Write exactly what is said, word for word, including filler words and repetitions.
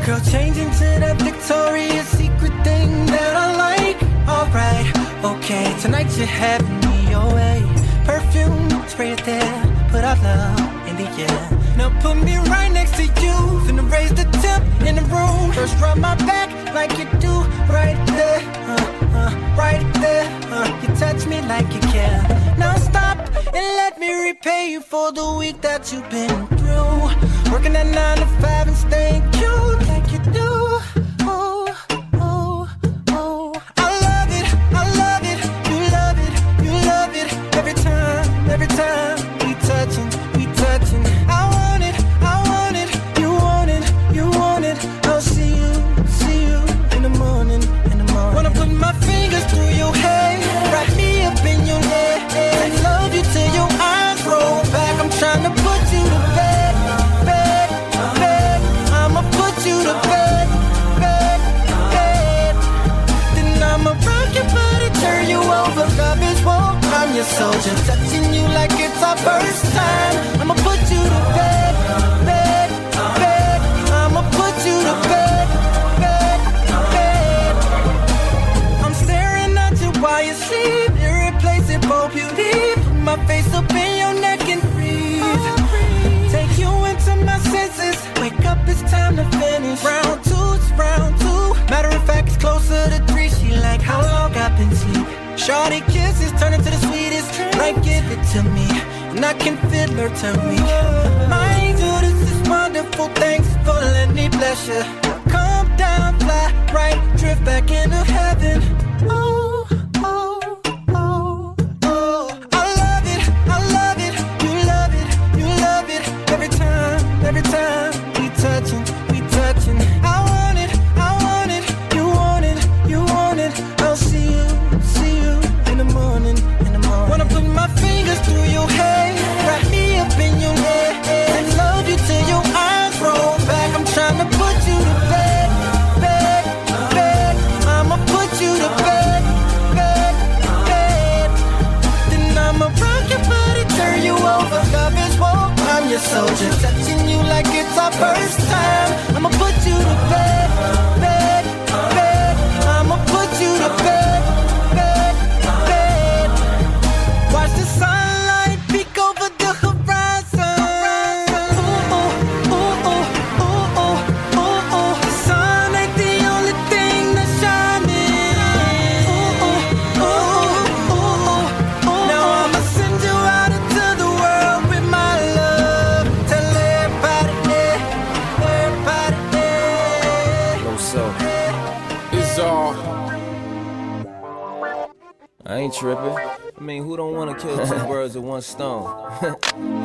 Girl, change into that Victoria's Secret thing that I like. Alright, okay, tonight you're having me your way. Perfume, spray it there, put our love in the air. Now put me right next to you, finna raise the temp in the room. First rub my back like you do, right there, uh, uh, right there, uh, you touch me like you care. Now stop and let me repay you for the week that you've been through. Working at nine to five and staying cute like you do. Oh, oh, oh, I love it, I love it, you love it, you love it. Every time, every time we touching, we touching. I want it, I want it, you want it, you want it. I'll see you, see you in the morning, in the morning. Wanna put my fingers through your hair, wrap me up in your neck, and love you till your eyes roll back. I'm trying to put you to bed, bed, bed. I'ma put you to bed, bed, bed. Then I'ma rock your body, turn you over. Love is war, I'm your soldier, touching you like it's our first time. I'ma put you to bed, bed, bed. I'ma put you to bed, bed, bed. I'm staring at you while you sleep, irreplaceable beauty. Put my face up in your neck and breathe. Take you into my senses. Wake up, it's time to finish. Round two, it's round two. Matter of fact, it's closer to three. She like how long I've been sleep. Shorty kisses turn into the sweetest. Like give it to me, and I can feel her to me. My angel, this is wonderful. Thanks for letting me bless you. Come down, fly right, drift back into heaven. Oh, oh, oh, oh. I love it, I love it, you love it, you love it. Every time, every time we touching, we touching. I want it, I want it, you want it, you want it. I'll see you, see you in the morning, in the morning. Wanna put my fingers through your hair, wrap me up in your neck, and love you till your eyes roll back. I'm trying to put you to bed, bed, bed. I'ma put you to bed, bed, bed. Then I'ma rock your body, turn you over. Love is war, I'm your soldier, touching you like it's our first time. I'ma put you to bed, bed, bed. I'ma put you to bed, bed, bed. Watch the sunlight peek over the horizon. Ooh, ooh, ooh, ooh, ooh, ooh, ooh, ooh. The sun ain't the only thing that's shining. Ooh, ooh, ooh, ooh, ooh, ooh. Now I'ma send you out into the world with my love. Tell everybody, yeah, everybody, yeah. No, so it's all. I ain't tripping. I mean, who don't want to kill two birds with one stone?